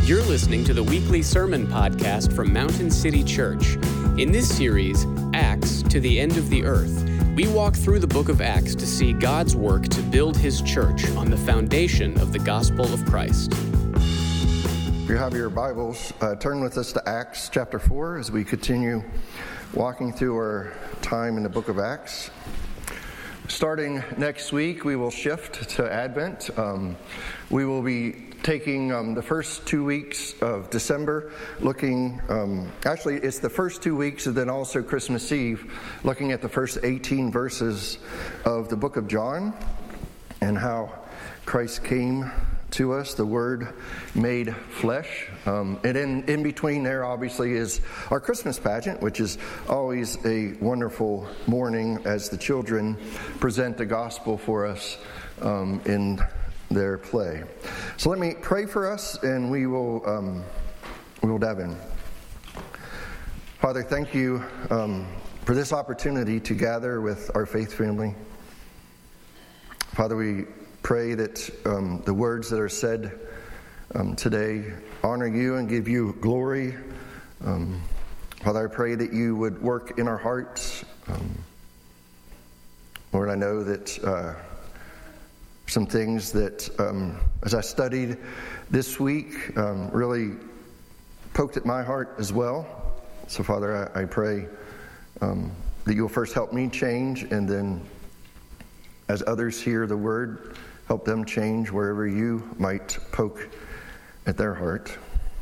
You're listening to the weekly sermon podcast from Mountain City Church. In this series, Acts to the End of the Earth, we walk through the book of Acts to see God's work to build his church on the foundation of the gospel of Christ. If you have your Bibles, turn with us to Acts chapter 4 as we continue walking through our time in the book of Acts. Starting next week, we will shift to Advent. We will be taking the first 2 weeks of December, looking, actually it's the first 2 weeks and then also Christmas Eve, looking at the first 18 verses of the book of John and how Christ came to us, the Word made flesh. And in between there, obviously, is our Christmas pageant, which is always a wonderful morning as the children present the gospel for us in their play. So let me pray for us, and we will dive in. Father, thank you for this opportunity to gather with our faith family. Father, we pray that the words that are said today honor you and give you glory. Father, I pray that you would work in our hearts. Lord, I know that some things that, as I studied this week, really poked at my heart as well. So, Father, I pray that you'll first help me change, and then as others hear the word, help them change wherever you might poke at their heart.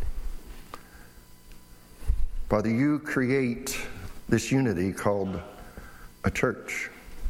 Father, you create this unity called a church.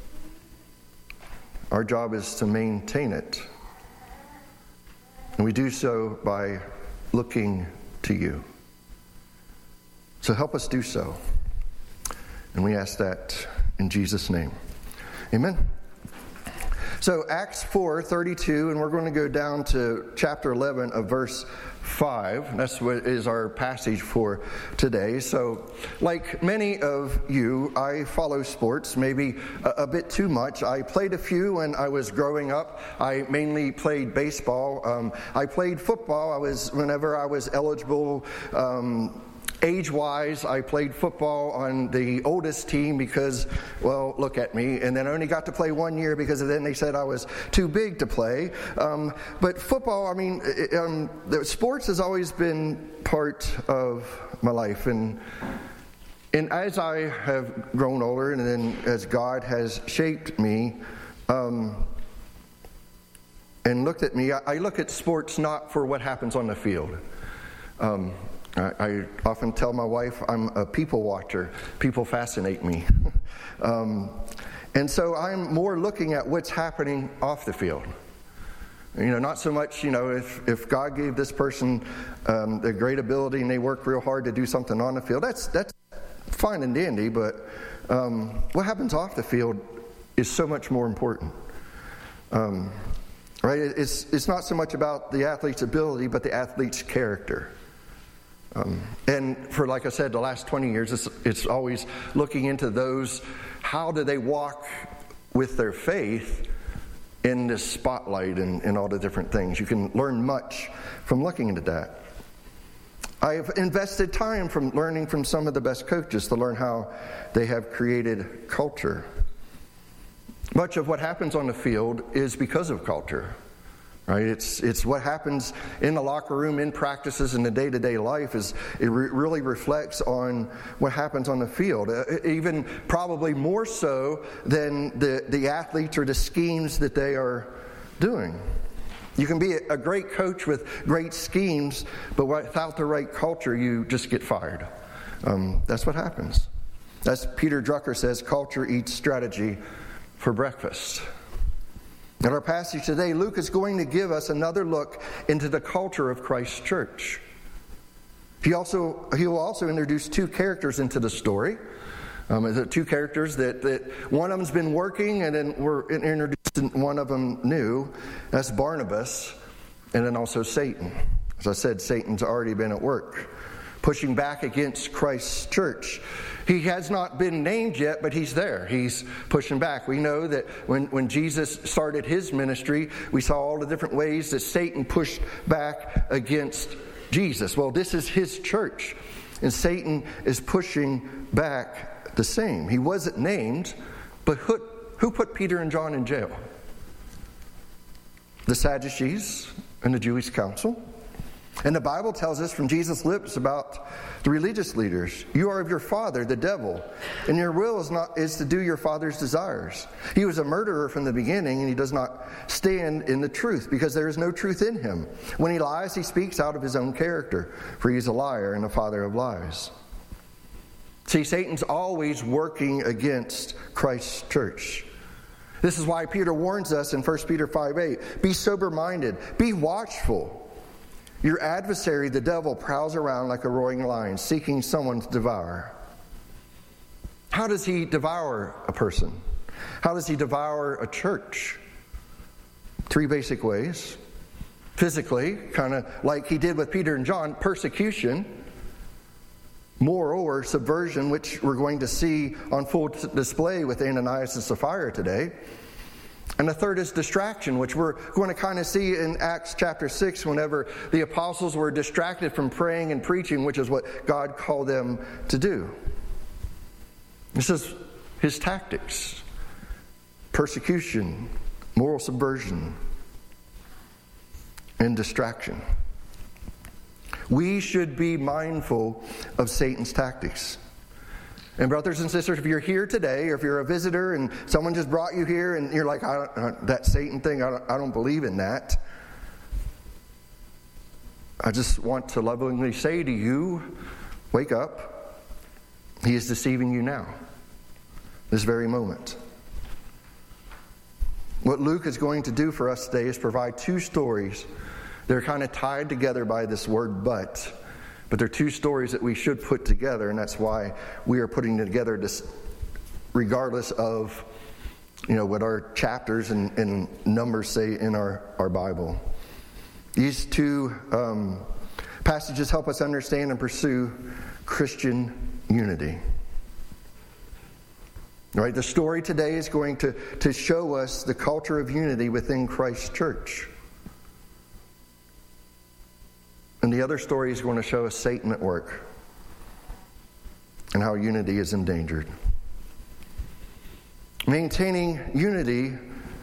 Our job is to maintain it. And we do so by looking to you. So help us do so. And we ask that in Jesus' name. Amen. So Acts 4:32, and we're going to go down to chapter 11 of verse 5. That's what is our passage for today. So like many of you, I follow sports, maybe a bit too much. I played a few when I was growing up. I mainly played baseball. I played football. Whenever I was eligible, age-wise, I played football on the oldest team because, well, look at me. And then I only got to play 1 year because then they said I was too big to play. But football, sports has always been part of my life. And as I have grown older and then as God has shaped me and looked at me, I look at sports not for what happens on the field. I often tell my wife I'm a people watcher. People fascinate me. And so I'm more looking at what's happening off the field. Not so much, if God gave this person a great ability and they work real hard to do something on the field, that's fine and dandy, but what happens off the field is so much more important. Right? It's not so much about the athlete's ability, but the athlete's character. And for, like I said, the last 20 years, it's always looking into those, how do they walk with their faith in this spotlight and all the different things. You can learn much from looking into that. I've invested time from learning from some of the best coaches to learn how they have created culture. Much of what happens on the field is because of culture. Right, it's what happens in the locker room, in practices, in the day-to-day life. Really reflects on what happens on the field, even probably more so than the athletes or the schemes that they are doing. You can be a great coach with great schemes, but without the right culture, you just get fired. That's what happens. As Peter Drucker says, culture eats strategy for breakfast. In our passage today, Luke is going to give us another look into the culture of Christ's church. He will also introduce two characters into the story. The two characters that one of them's been working, and then we're introducing one of them new. That's Barnabas, and then also Satan. As I said, Satan's already been at work, pushing back against Christ's church. He has not been named yet, but he's there. He's pushing back. We know that when Jesus started his ministry, we saw all the different ways that Satan pushed back against Jesus. Well, this is his church, and Satan is pushing back the same. He wasn't named, but who put Peter and John in jail? The Sadducees and the Jewish council. And the Bible tells us from Jesus' lips about the religious leaders, you are of your father, the devil, and your will is to do your father's desires. He was a murderer from the beginning, and he does not stand in the truth, because there is no truth in him. When he lies, he speaks out of his own character, for he is a liar and a father of lies. See, Satan's always working against Christ's church. This is why Peter warns us in 1 Peter 5:8, be sober-minded, be watchful. Your adversary, the devil, prowls around like a roaring lion, seeking someone to devour. How does he devour a person? How does he devour a church? 3 basic ways. Physically, kind of like he did with Peter and John, persecution, moral or subversion, which we're going to see on full display with Ananias and Sapphira today. And the third is distraction, which we're going to kind of see in Acts chapter 6 whenever the apostles were distracted from praying and preaching, which is what God called them to do. This is his tactics: persecution, moral subversion, and distraction. We should be mindful of Satan's tactics. And brothers and sisters, if you're here today, or if you're a visitor and someone just brought you here and you're like, that Satan thing, I don't believe in that. I just want to lovingly say to you, wake up. He is deceiving you now, this very moment. What Luke is going to do for us today is provide 2 stories. They're kind of tied together by this word but they're 2 stories that we should put together, and that's why we are putting together this, regardless of what our chapters and numbers say in our Bible. These 2 passages help us understand and pursue Christian unity. Right? The story today is going to show us the culture of unity within Christ's church. And the other story is going to show us Satan at work and how unity is endangered. Maintaining unity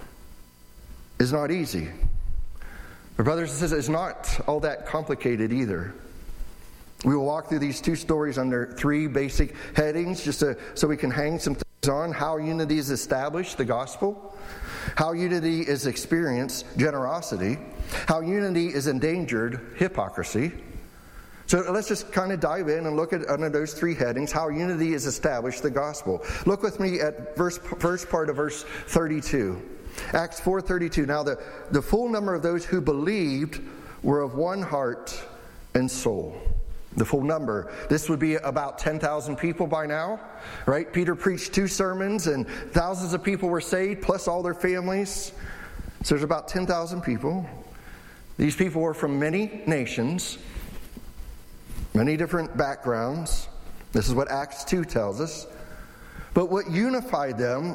is not easy. But brothers and sisters, it's not all that complicated either. We will walk through these 2 stories under 3 basic headings just so we can hang some things on. How unity is established, the gospel. How unity is experienced, generosity. How unity is endangered, hypocrisy. So let's just kind of dive in and look at under those 3 headings, how unity is established, the gospel. Look with me at first part of verse 32. Acts 4:32. Now the full number of those who believed were of one heart and soul. The full number. This would be about 10,000 people by now, right? Peter preached 2 sermons and thousands of people were saved, plus all their families. So there's about 10,000 people. These people were from many nations, many different backgrounds. This is what Acts 2 tells us. But what unified them,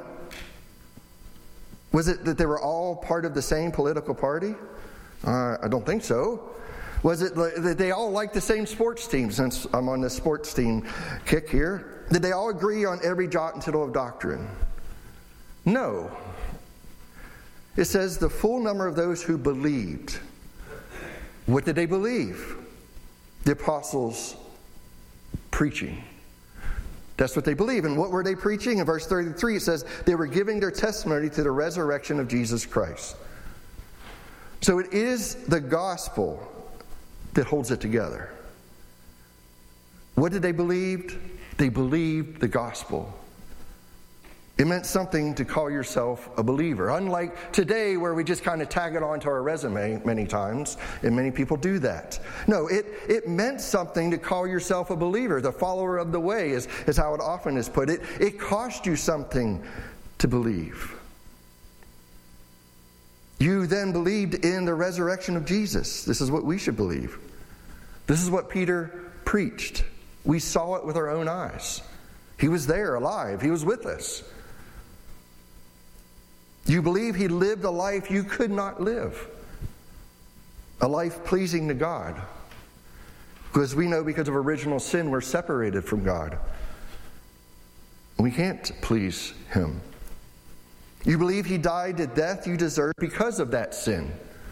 was it that they were all part of the same political party? I don't think so. Was it that they all liked the same sports team, since I'm on the sports team kick here? Did they all agree on every jot and tittle of doctrine? No. It says the full number of those who believed. What did they believe? The apostles' preaching. That's what they believe. And what were they preaching? In verse 33 it says they were giving their testimony to the resurrection of Jesus Christ. So it is the gospel that holds it together. What did they believe? They believed the gospel. It meant something to call yourself a believer. Unlike today where we just kind of tag it onto our resume many times, and many people do that. No, it meant something to call yourself a believer. The follower of the way is how it often is put. It cost you something to believe. You then believed in the resurrection of Jesus. This is what we should believe. This is what Peter preached. We saw it with our own eyes. He was there, alive. He was with us. You believe he lived a life you could not live. A life pleasing to God. Because we know because of original sin we're separated from God. We can't please Him. You believe He died the death you deserve because of that sin.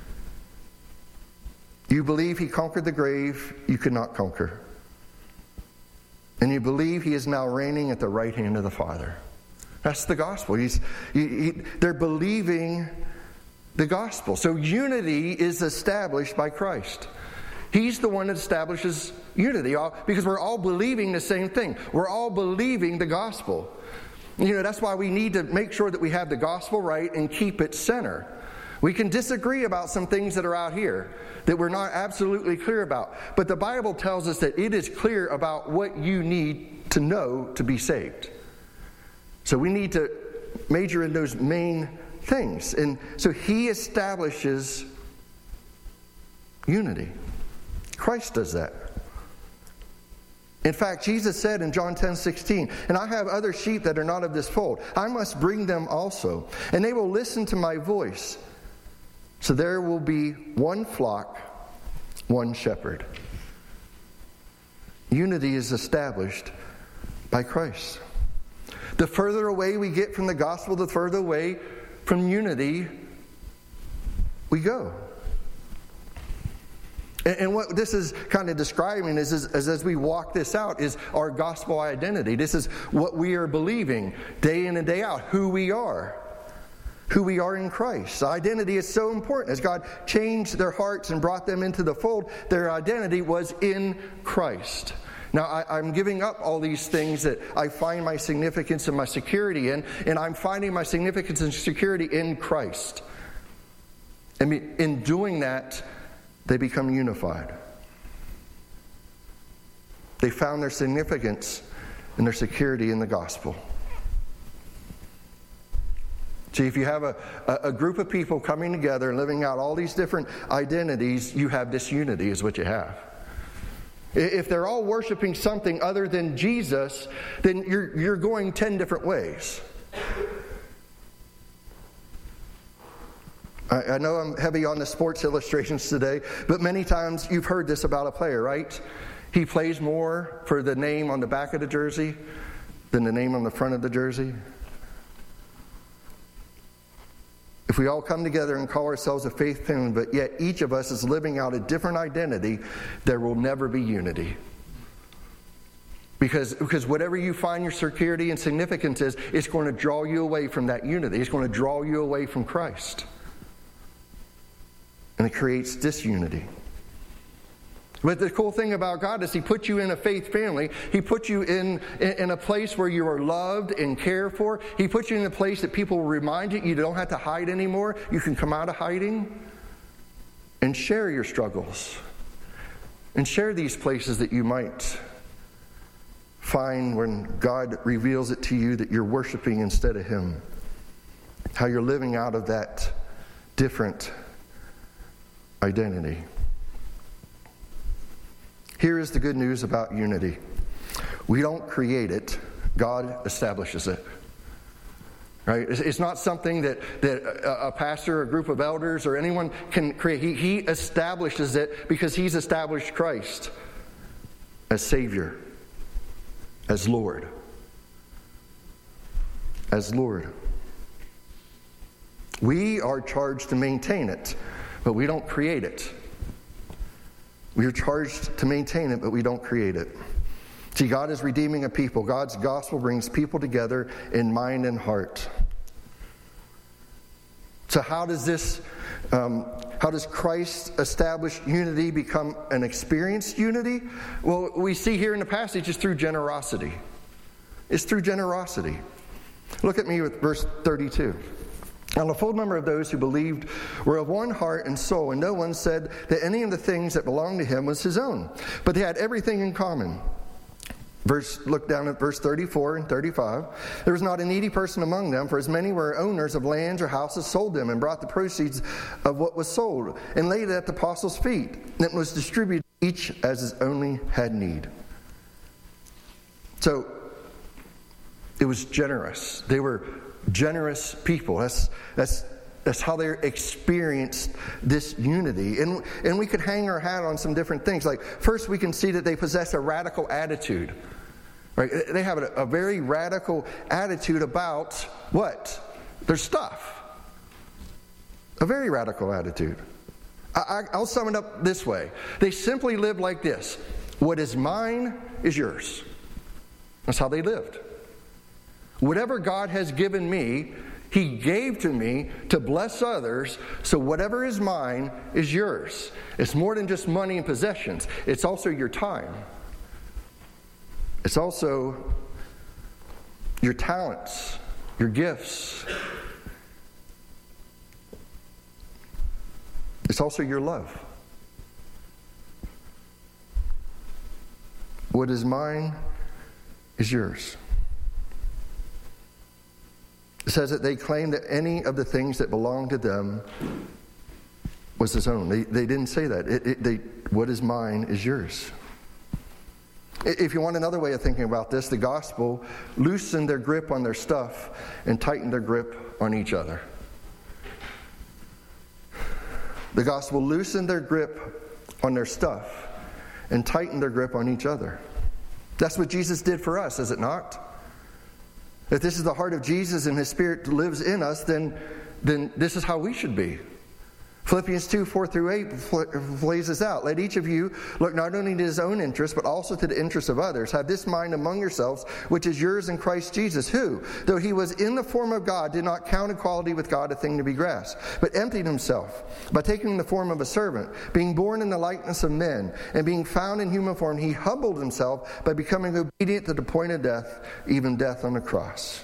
You believe He conquered the grave you could not conquer. And you believe He is now reigning at the right hand of the Father. That's the gospel. They're believing the gospel. So unity is established by Christ. He's the one that establishes unity because we're all believing the same thing. We're all believing the gospel. That's why we need to make sure that we have the gospel right and keep it center. We can disagree about some things that are out here that we're not absolutely clear about. But the Bible tells us that it is clear about what you need to know to be saved. So we need to major in those main things. And so He establishes unity. Christ does that. In fact, Jesus said in John 10:16, "And I have other sheep that are not of this fold. I must bring them also, and they will listen to my voice. So there will be one flock, one shepherd." Unity is established by Christ. The further away we get from the gospel, the further away from unity we go. And what this is kind of describing is as we walk this out is our gospel identity. This is what we are believing day in and day out, who we are in Christ. Identity is so important. As God changed their hearts and brought them into the fold, their identity was in Christ. Now, I'm giving up all these things that I find my significance and my security in, and I'm finding my significance and security in Christ. And in doing that, they become unified. They found their significance and their security in the gospel. See, if you have a group of people coming together and living out all these different identities, you have disunity is what you have. If they're all worshiping something other than Jesus, then you're going 10 different ways. I know I'm heavy on the sports illustrations today, but many times you've heard this about a player, right? He plays more for the name on the back of the jersey than the name on the front of the jersey. If we all come together and call ourselves a faith family, but yet each of us is living out a different identity, there will never be unity. Because whatever you find your security and significance is, it's going to draw you away from that unity. It's going to draw you away from Christ. And it creates disunity. But the cool thing about God is He put you in a faith family. He put you in a place where you are loved and cared for. He put you in a place that people will remind you don't have to hide anymore. You can come out of hiding and share your struggles. And share these places that you might find when God reveals it to you that you're worshiping instead of Him. How you're living out of that different identity. Here is the good news about unity. We don't create it. God establishes it. Right? It's not something that a pastor, a group of elders, or anyone can create. He establishes it because He's established Christ as Savior, as Lord. As Lord. We are charged to maintain it, but we don't create it. We are charged to maintain it, but we don't create it. See, God is redeeming a people. God's gospel brings people together in mind and heart. So how does Christ establish unity become an experienced unity? Well, we see here in the passage it's through generosity. It's through generosity. Look at me with verse 32. Now, the full number of those who believed were of one heart and soul, and no one said that any of the things that belonged to him was his own, but they had everything in common. Look down at verse 34 and 35. There was not a needy person among them, for as many were owners of lands or houses sold them and brought the proceeds of what was sold and laid it at the apostles' feet. And it was distributed each as his only had need. So it was generous. They were generous people. That's That's how they experienced this unity. And we could hang our hat on some different things. Like, first we can see that they possess a radical attitude. Right? They have a very radical attitude about what? Their stuff. A very radical attitude. I'll sum it up this way. They simply live like this. What is mine is yours. That's how they lived. Whatever God has given me, He gave to me to bless others, so whatever is mine is yours. It's more than just money and possessions. It's also your time. It's also your talents, your gifts. It's also your love. What is mine is yours. It says that they claimed that any of the things that belonged to them was his own. They didn't say that. What is mine is yours. If you want another way of thinking about this, the gospel loosened their grip on their stuff and tightened their grip on each other. The gospel loosened their grip on their stuff and tightened their grip on each other. That's what Jesus did for us, is it not? If this is the heart of Jesus and His Spirit lives in us, then this is how we should be. Philippians 2, 4 through 8 lays this out. Let each of you look not only to his own interest, but also to the interests of others. Have this mind among yourselves, which is yours in Christ Jesus, who, though He was in the form of God, did not count equality with God a thing to be grasped, but emptied Himself by taking the form of a servant, being born in the likeness of men, and being found in human form, He humbled Himself by becoming obedient to the point of death, even death on the cross.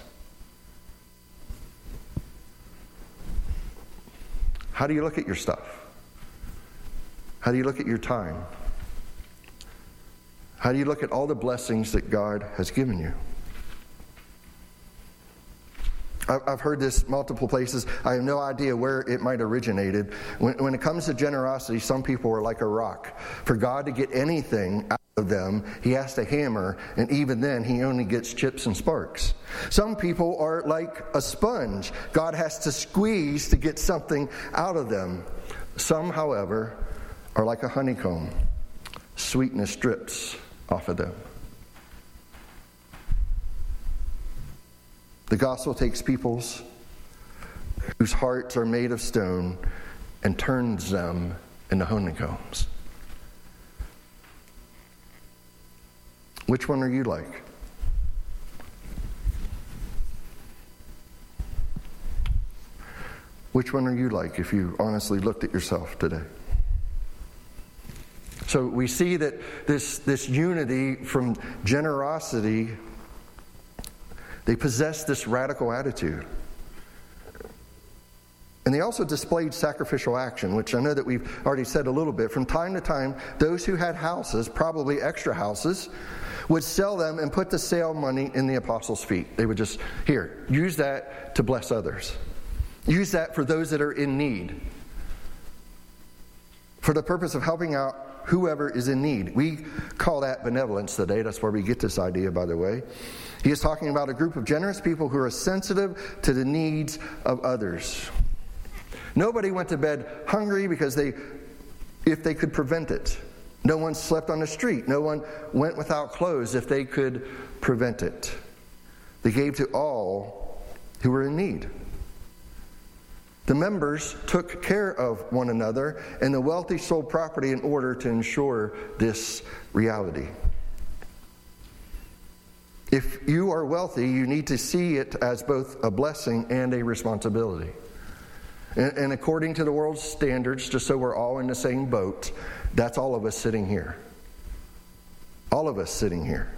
How do you look at your stuff? How do you look at your time? How do you look at all the blessings that God has given you? I've heard this multiple places. I have no idea where it might have originated. When it comes to generosity, some people are like a rock. For God to get anything out of them, He has to hammer, and even then He only gets chips and sparks. Some people are like a sponge. God has to squeeze to get something out of them. Some, however, are like a honeycomb. Sweetness drips off of them. The gospel takes peoples whose hearts are made of stone and turns them into honeycombs. Which one are you like? Which one are you like if you honestly looked at yourself today? So we see that this unity from generosity, they possessed this radical attitude. And they also displayed sacrificial action, which I know that we've already said a little bit. From time to time, those who had houses, probably extra houses, would sell them and put the sale money in the apostles' feet. They would just, here, use that to bless others. Use that for those that are in need. For the purpose of helping out whoever is in need. We call that benevolence today. That's where we get this idea, by the way. He is talking about a group of generous people who are sensitive to the needs of others. Nobody went to bed hungry because if they could prevent it. No one slept on the street. No one went without clothes if they could prevent it. They gave to all who were in need. The members took care of one another, and the wealthy sold property in order to ensure this reality. If you are wealthy, you need to see it as both a blessing and a responsibility. And according to the world's standards, just so we're all in the same boat, that's all of us sitting here. All of us sitting here.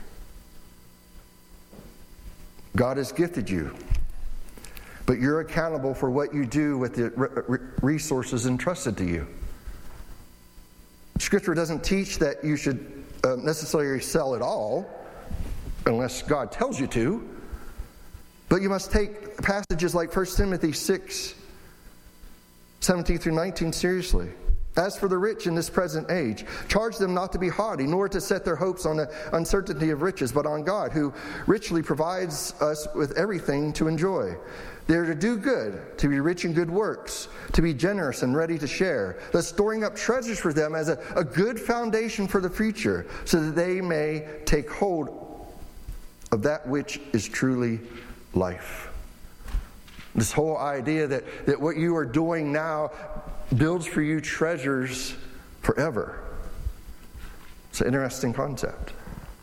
God has gifted you, but you're accountable for what you do with the resources entrusted to you. Scripture doesn't teach that you should necessarily sell it all, unless God tells you to. But you must take passages like 1 Timothy 6, 17 through 19 seriously. As for the rich in this present age, charge them not to be haughty, nor to set their hopes on the uncertainty of riches, but on God, who richly provides us with everything to enjoy. They are to do good, to be rich in good works, to be generous and ready to share, thus storing up treasures for them as a good foundation for the future, so that they may take hold of that which is truly life. This whole idea that what you are doing now builds for you treasures forever. It's an interesting concept.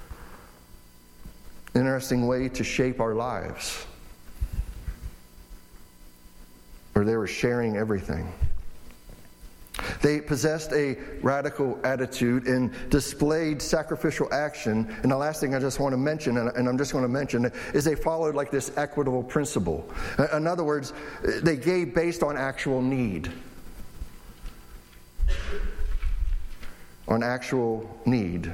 Interesting way to shape our lives. Or they were sharing everything. They possessed a radical attitude and displayed sacrificial action. And the last thing I just want to mention, and I'm just going to mention, is they followed like this equitable principle. In other words, they gave based on actual need. On actual need.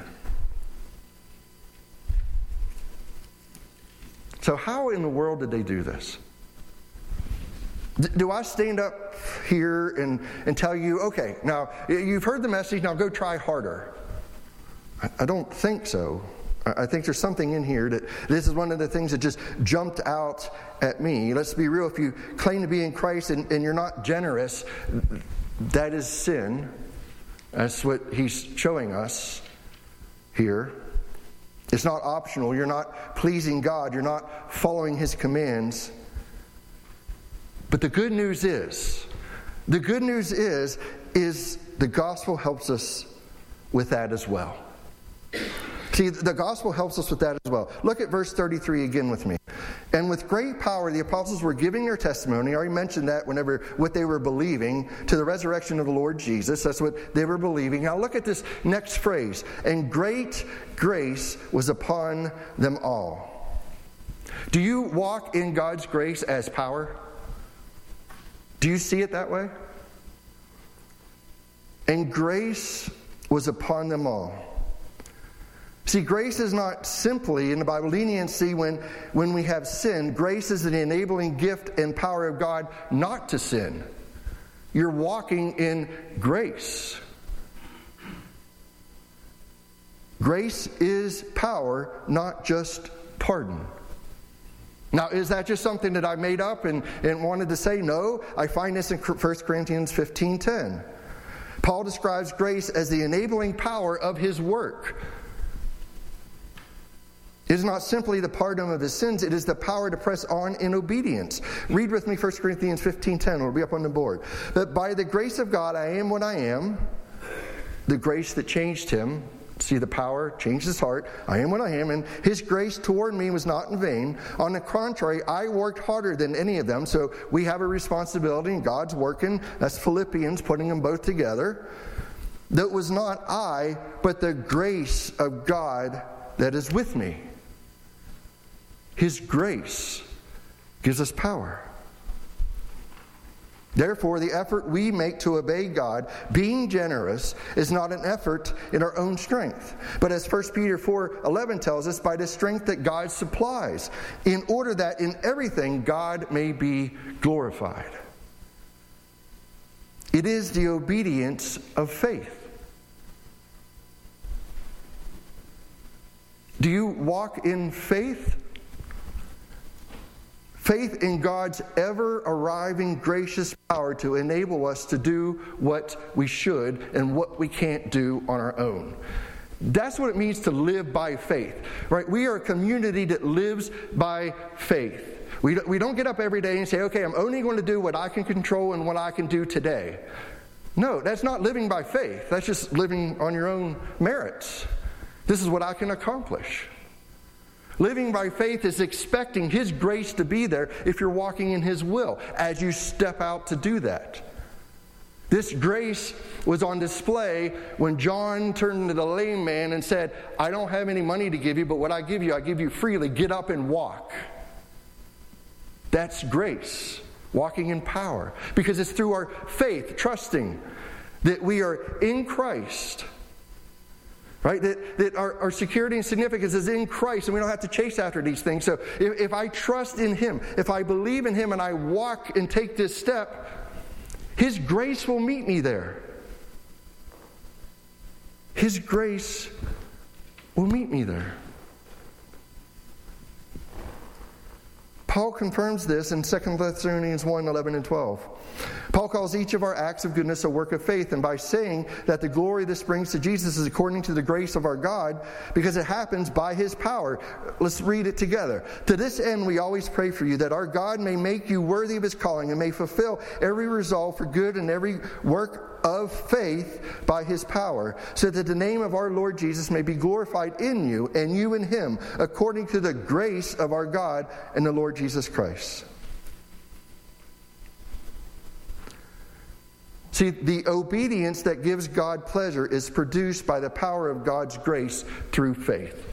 So how in the world did they do this? Do I stand up here and tell you, okay, now you've heard the message, now go try harder? I don't think so. I think there's something in here that this is one of the things that just jumped out at me. Let's be real, if you claim to be in Christ and you're not generous, that is sin. That's what he's showing us here. It's not optional. You're not pleasing God. You're not following his commands. But the good news is the gospel helps us with that as well. See, the gospel helps us with that as well. Look at verse 33 again with me. And with great power the apostles were giving their testimony. I already mentioned that what they were believing to the resurrection of the Lord Jesus. That's what they were believing. Now look at this next phrase. And great grace was upon them all. Do you walk in God's grace as power? Do you see it that way? And grace was upon them all. See, grace is not simply, in the Bible, leniency when we have sinned. Grace is an enabling gift and power of God not to sin. You're walking in grace. Grace is power, not just pardon. Now, is that just something that I made up and wanted to say? No, I find this in 1 Corinthians 15:10. Paul describes grace as the enabling power of his work. It is not simply the pardon of his sins, it is the power to press on in obedience. Read with me 1 Corinthians 15:10, it'll be up on the board. But by the grace of God I am what I am, the grace that changed him. See, the power changed his heart. I am what I am, and his grace toward me was not in vain. On the contrary, I worked harder than any of them, so we have a responsibility, and God's working. That's Philippians, putting them both together. That was not I, but the grace of God that is with me. His grace gives us power. Therefore, the effort we make to obey God, being generous, is not an effort in our own strength. But as 1 Peter 4:11 tells us, by the strength that God supplies, in order that in everything God may be glorified. It is the obedience of faith. Do you walk in faith? Faith in God's ever-arriving gracious power to enable us to do what we should and what we can't do on our own. That's what it means to live by faith, right? We are a community that lives by faith. We don't get up every day and say, okay, I'm only going to do what I can control and what I can do today. No, that's not living by faith. That's just living on your own merits. This is what I can accomplish. Living by faith is expecting His grace to be there if you're walking in His will as you step out to do that. This grace was on display when John turned to the lame man and said, I don't have any money to give you, but what I give you freely. Get up and walk. That's grace, walking in power. Because it's through our faith, trusting that we are in Christ. Right? That our security and significance is in Christ and we don't have to chase after these things. So if I trust in Him, if I believe in Him and I walk and take this step, His grace will meet me there. His grace will meet me there. Paul confirms this in 2 Thessalonians 1, 11 and 12. Paul calls each of our acts of goodness a work of faith, and by saying that the glory this brings to Jesus is according to the grace of our God, because it happens by His power. Let's read it together. To this end we always pray for you, that our God may make you worthy of His calling, and may fulfill every resolve for good and every work of faith by His power, so that the name of our Lord Jesus may be glorified in you, and you in Him, according to the grace of our God and the Lord Jesus Christ. See, the obedience that gives God pleasure is produced by the power of God's grace through faith.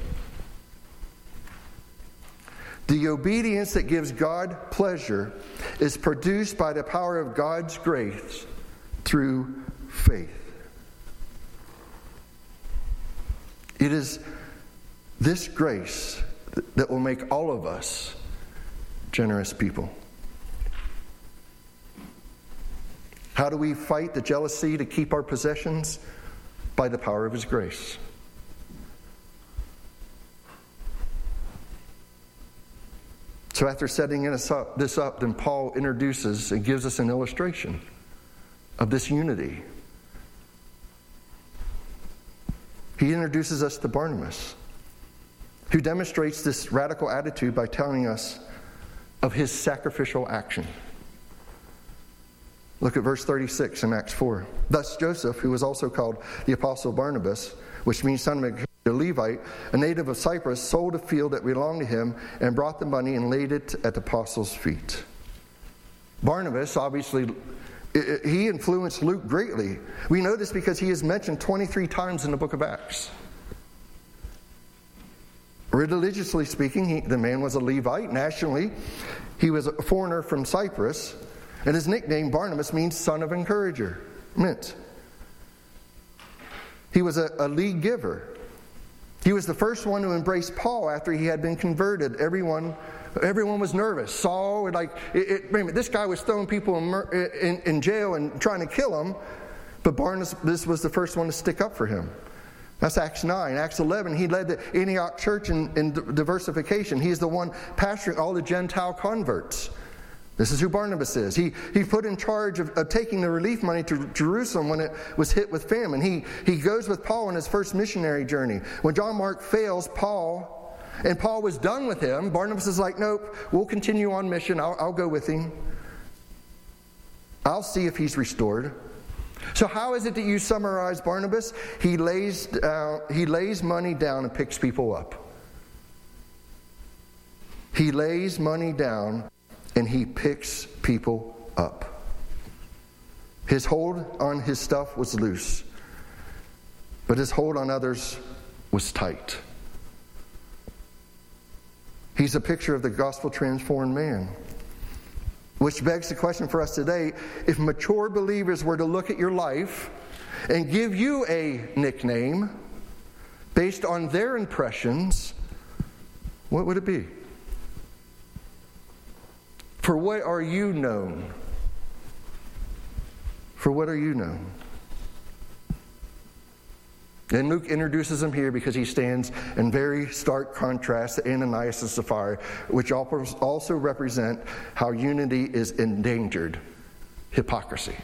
The obedience that gives God pleasure is produced by the power of God's grace through faith. It is this grace that will make all of us generous people. How do we fight the jealousy to keep our possessions? By the power of His grace. So after setting this up, then Paul introduces and gives us an illustration of this unity. He introduces us to Barnabas, who demonstrates this radical attitude by telling us of his sacrificial action. Look at verse 36 in Acts 4. Thus Joseph, who was also called the Apostle Barnabas, which means son of a Levite, a native of Cyprus, sold a field that belonged to him and brought the money and laid it at the apostles' feet. Barnabas, obviously, he influenced Luke greatly. We know this because he is mentioned 23 times in the book of Acts. Religiously speaking, the man was a Levite. Nationally, he was a foreigner from Cyprus. And his nickname, Barnabas, means son of encourager. He was a lead giver. He was the first one to embrace Paul after he had been converted. Everyone was nervous. Saul, this guy was throwing people in jail and trying to kill him. But Barnabas was the first one to stick up for him. That's Acts 9. Acts 11, he led the Antioch church in diversification. He's the one pastoring all the Gentile converts. This is who Barnabas is. He put in charge of taking the relief money to Jerusalem when it was hit with famine. He goes with Paul on his first missionary journey. When John Mark fails Paul, and Paul was done with him, Barnabas is like, nope, we'll continue on mission. I'll go with him. I'll see if he's restored. So how is it that you summarize Barnabas? He lays money down and picks people up. He lays money down and he picks people up. His hold on his stuff was loose, but his hold on others was tight. He's a picture of the gospel-transformed man. Which begs the question for us today, if mature believers were to look at your life and give you a nickname based on their impressions, what would it be? For what are you known? For what are you known? And Luke introduces him here because he stands in very stark contrast to Ananias and Sapphira, which also represent how unity is endangered. Hypocrisy.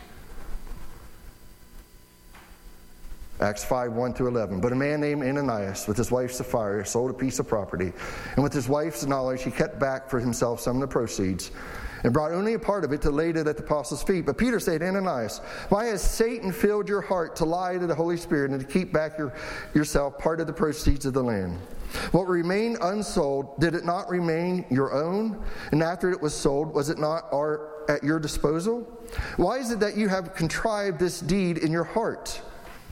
Acts 5, 1-11. But a man named Ananias, with his wife Sapphira, sold a piece of property. And with his wife's knowledge, he kept back for himself some of the proceeds and brought only a part of it to lay it at the apostles' feet. But Peter said, Ananias, why has Satan filled your heart to lie to the Holy Spirit and to keep back yourself part of the proceeds of the land? What remained unsold, did it not remain your own? And after it was sold, was it not at your disposal? Why is it that you have contrived this deed in your heart?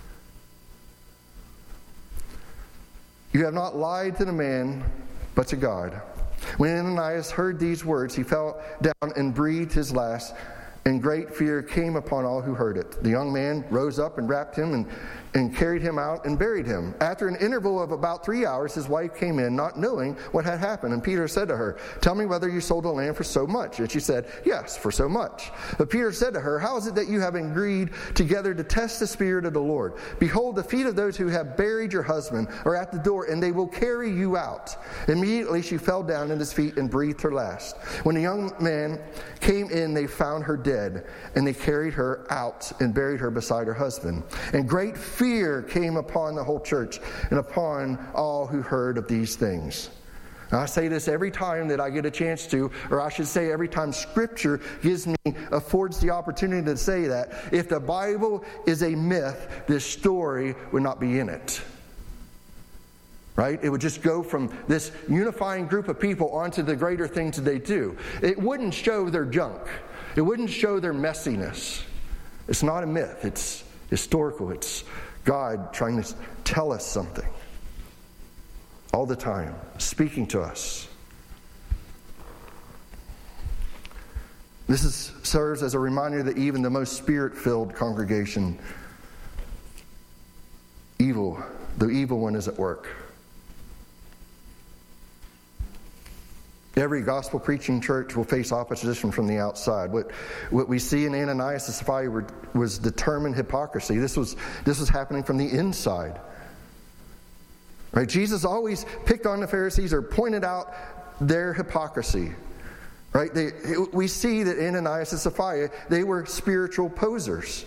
You have not lied to the man, but to God. When Ananias heard these words, he fell down and breathed his last, and great fear came upon all who heard it. The young man rose up and wrapped him and carried him out and buried him. After an interval of about 3 hours, his wife came in, not knowing what had happened. And Peter said to her, "Tell me whether you sold the land for so much." And she said, "Yes, for so much." But Peter said to her, "How is it that you have agreed together to test the Spirit of the Lord? Behold, the feet of those who have buried your husband are at the door, and they will carry you out." Immediately she fell down at his feet and breathed her last. When the young man came in, they found her dead, and they carried her out and buried her beside her husband. And great fear came upon the whole church and upon all who heard of these things. Now, I say this every time that I get a chance to, or I should say every time Scripture affords the opportunity to say that. If the Bible is a myth, this story would not be in it. Right? It would just go from this unifying group of people onto the greater things that they do. It wouldn't show their junk. It wouldn't show their messiness. It's not a myth. It's historical. It's God trying to tell us something all the time, speaking to us. This serves as a reminder that even the most spirit-filled congregation, the evil one is at work. Every gospel-preaching church will face opposition from the outside. What we see in Ananias and Sapphira was determined hypocrisy. This was happening from the inside. Right? Jesus always picked on the Pharisees or pointed out their hypocrisy. Right? We see that Ananias and Sapphira, they were spiritual posers.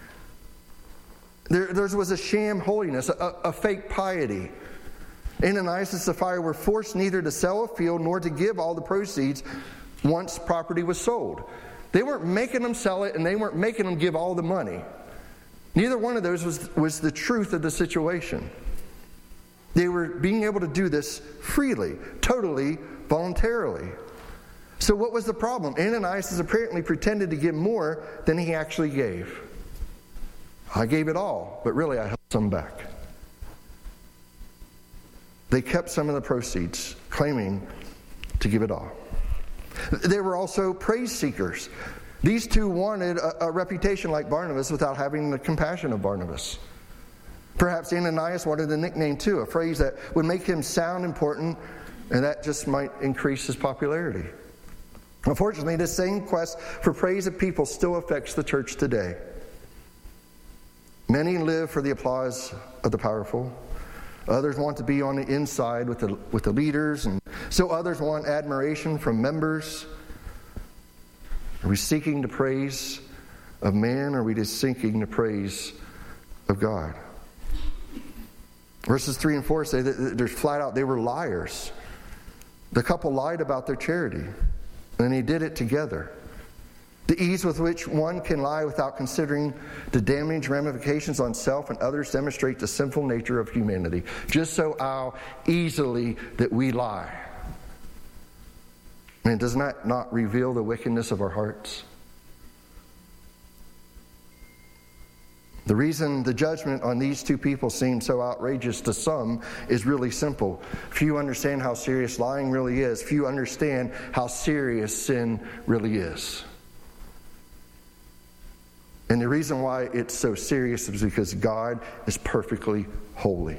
Theirs was a sham holiness, a fake piety. Ananias and Sapphira were forced neither to sell a field nor to give all the proceeds once property was sold. They weren't making them sell it, and they weren't making them give all the money. Neither one of those was the truth of the situation. They were being able to do this freely, totally, voluntarily. So what was the problem? Ananias has apparently pretended to give more than he actually gave. I gave it all, but really I held some back. They kept some of the proceeds, claiming to give it all. They were also praise seekers. These two wanted a reputation like Barnabas without having the compassion of Barnabas. Perhaps Ananias wanted a nickname too, a phrase that would make him sound important, and that just might increase his popularity. Unfortunately, this same quest for praise of people still affects the church today. Many live for the applause of the powerful. Others want to be on the inside with the leaders, and so others want admiration from members. Are we seeking the praise of man, or are we just seeking the praise of God? Verses 3 and 4 say that they're flat out, they were liars. The couple lied about their charity, and they did it together. The ease with which one can lie without considering the damage ramifications on self and others demonstrate the sinful nature of humanity. Just so how easily that we lie. And does that not reveal the wickedness of our hearts? The reason the judgment on these two people seems so outrageous to some is really simple. Few understand how serious lying really is. Few understand how serious sin really is. And the reason why it's so serious is because God is perfectly holy.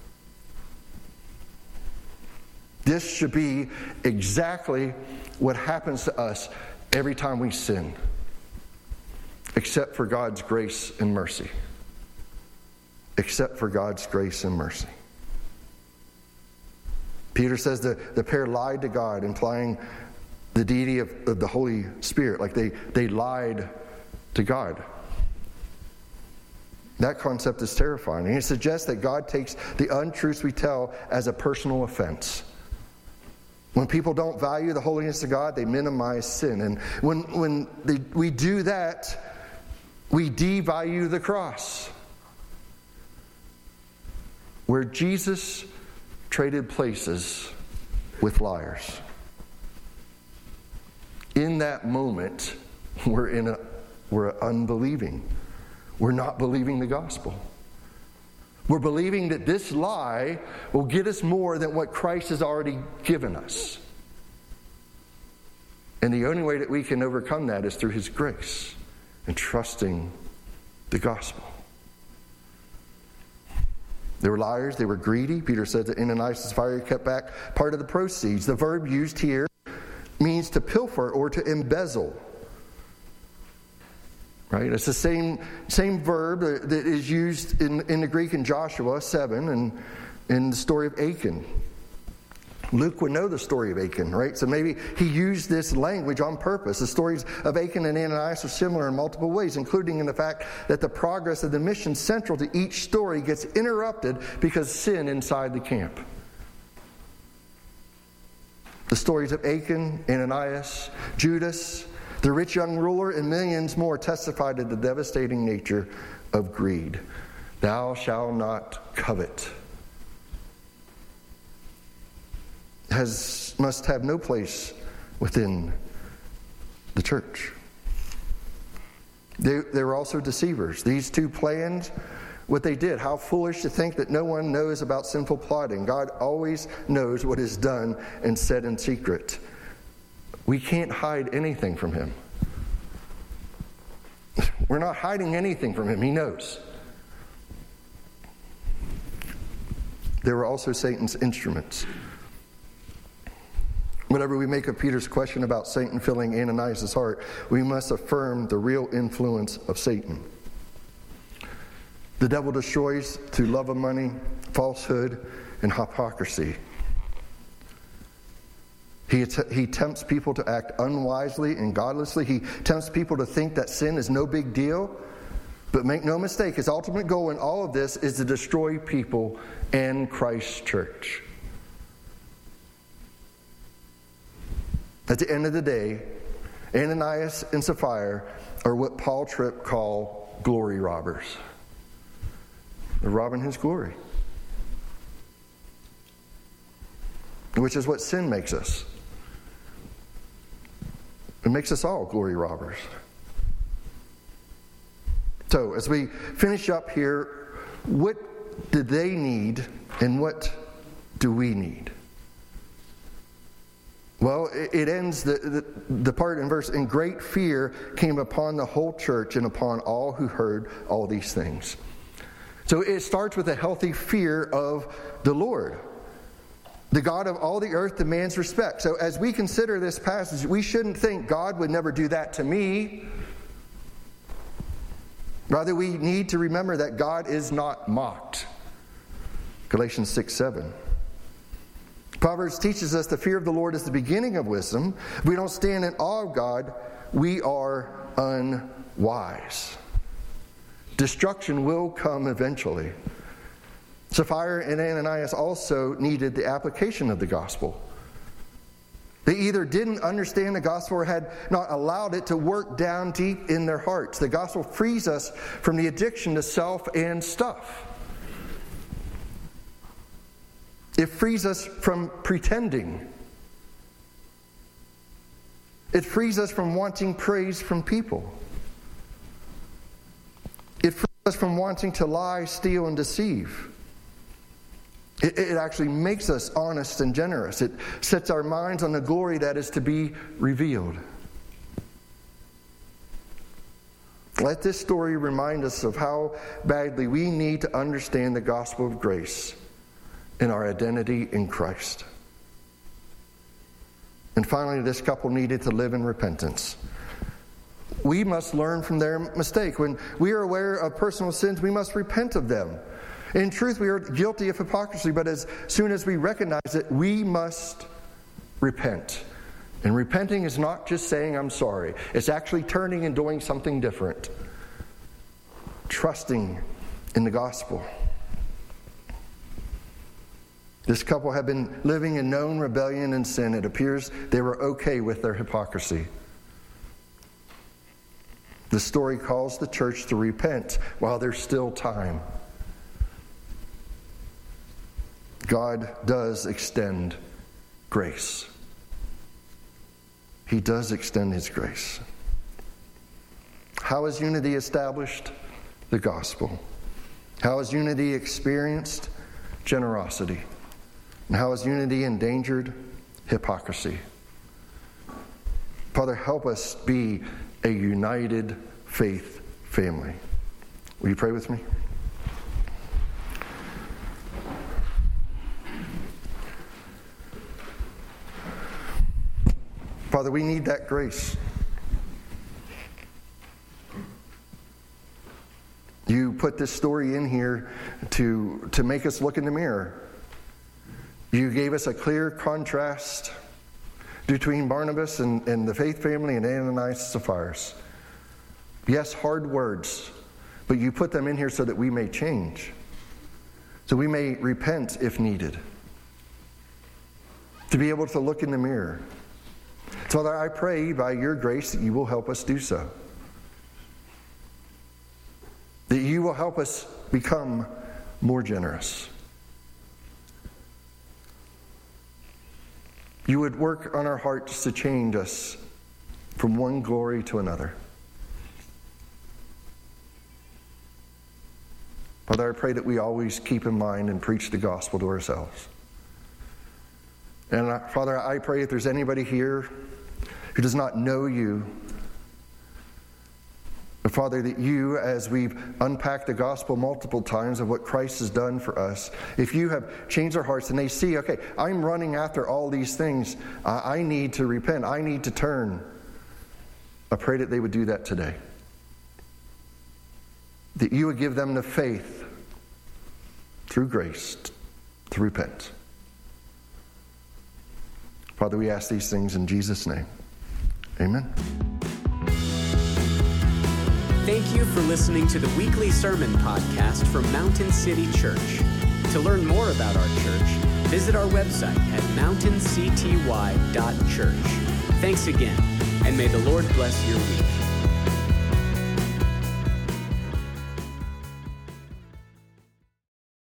This should be exactly what happens to us every time we sin, except for God's grace and mercy. Except for God's grace and mercy. Peter says the pair lied to God, implying the deity of the Holy Spirit, like they lied to God. That concept is terrifying. And it suggests that God takes the untruths we tell as a personal offense. When people don't value the holiness of God, they minimize sin. And when we do that, we devalue the cross. Where Jesus traded places with liars. In that moment, we're unbelieving. We're not believing the gospel. We're believing that this lie will get us more than what Christ has already given us. And the only way that we can overcome that is through His grace and trusting the gospel. They were liars. They were greedy. Peter said that Ananias and Sapphira kept back part of the proceeds. The verb used here means to pilfer or to embezzle. Right? It's the same verb that is used in the Greek in Joshua 7 and in the story of Achan. Luke would know the story of Achan, right? So maybe he used this language on purpose. The stories of Achan and Ananias are similar in multiple ways, including in the fact that the progress of the mission central to each story gets interrupted because sin inside the camp. The stories of Achan, Ananias, Judas, the rich young ruler, and millions more testify to the devastating nature of greed. Thou shalt not covet. Must have no place within the church. They were also deceivers. These two planned what they did. How foolish to think that no one knows about sinful plotting. God always knows what is done and said in secret. We can't hide anything from Him. We're not hiding anything from Him. He knows. They were also Satan's instruments. Whatever we make of Peter's question about Satan filling Ananias' heart, we must affirm the real influence of Satan. The devil destroys through love of money, falsehood, and hypocrisy. He tempts people to act unwisely and godlessly. He tempts people to think that sin is no big deal. But make no mistake, his ultimate goal in all of this is to destroy people and Christ's church. At the end of the day, Ananias and Sapphira are what Paul Tripp called glory robbers. They're robbing his glory. Which is what sin makes us. It makes us all glory robbers. So, as we finish up here, what did they need and what do we need? Well, it ends the part in verse, and great fear came upon the whole church and upon all who heard all these things. So it starts with a healthy fear of the Lord. The God of all the earth demands respect. So as we consider this passage, we shouldn't think God would never do that to me. Rather, we need to remember that God is not mocked. Galatians 6:7. Proverbs teaches us the fear of the Lord is the beginning of wisdom. If we don't stand in awe of God, we are unwise. Destruction will come eventually. Sapphira and Ananias also needed the application of the gospel. They either didn't understand the gospel or had not allowed it to work down deep in their hearts. The gospel frees us from the addiction to self and stuff. It frees us from pretending. It frees us from wanting praise from people. It frees us from wanting to lie, steal, and deceive. It actually makes us honest and generous. It sets our minds on the glory that is to be revealed. Let this story remind us of how badly we need to understand the gospel of grace and our identity in Christ. And finally, this couple needed to live in repentance. We must learn from their mistake. When we are aware of personal sins, we must repent of them. In truth, we are guilty of hypocrisy, but as soon as we recognize it, we must repent. And repenting is not just saying, I'm sorry. It's actually turning and doing something different. Trusting in the gospel. This couple had been living in known rebellion and sin. It appears they were okay with their hypocrisy. The story calls the church to repent while there's still time. God does extend grace. He does extend His grace. How is unity established? The gospel. How is unity experienced? Generosity. And how is unity endangered? Hypocrisy. Father, help us be a united faith family. Will you pray with me? Father, we need that grace. You put this story in here to make us look in the mirror. You gave us a clear contrast between Barnabas and the faith family and Ananias and Sapphira. Yes, hard words, but you put them in here so that we may change, so we may repent if needed, to be able to look in the mirror. So, Father, I pray by your grace that you will help us do so, that you will help us become more generous. You would work on our hearts to change us from one glory to another. Father, I pray that we always keep in mind and preach the gospel to ourselves. And Father, I pray if there's anybody here who does not know you, but Father, that you, as we've unpacked the gospel multiple times of what Christ has done for us, if you have changed their hearts and they see, okay, I'm running after all these things, I need to repent, I need to turn, I pray that they would do that today. That you would give them the faith through grace to repent. Father, we ask these things in Jesus' name. Amen. Thank you for listening to the weekly sermon podcast from Mountain City Church. To learn more about our church, visit our website at mountaincty.church. Thanks again, and may the Lord bless your week.